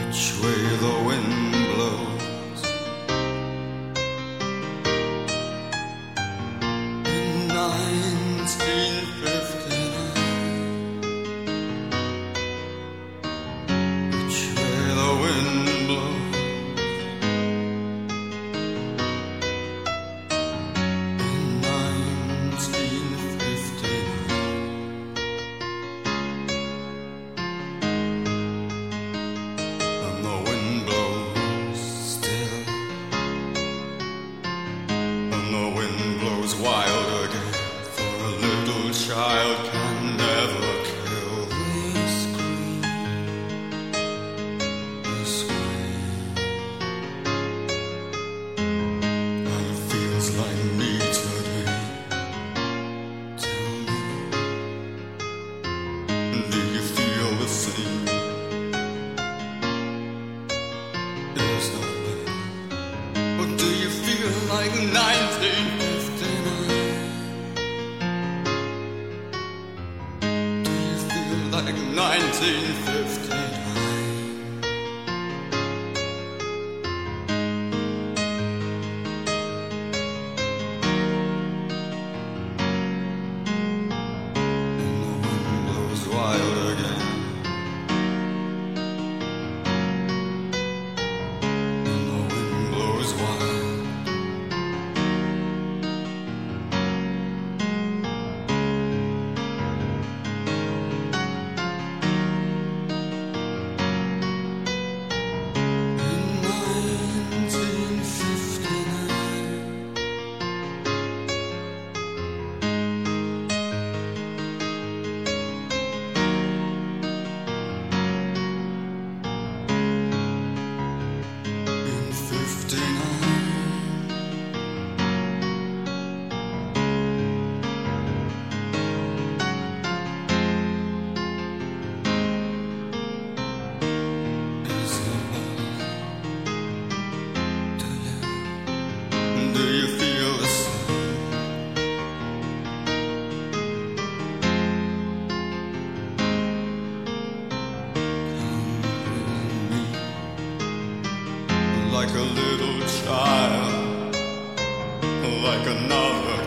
which way the wind blows. In 1959, which way the wind blows. In 1959, and the wind blows still, and the wind blows wild again, for a little child can never kill. They scream, and it feels like me today. Tell me, do you feel the same? Yes, no better. Or do you feel like 1959? Do you feel like 1959? And the wind blows wild again, and the wind blows wild. In 1959, do you feel the same? Like a little child, like another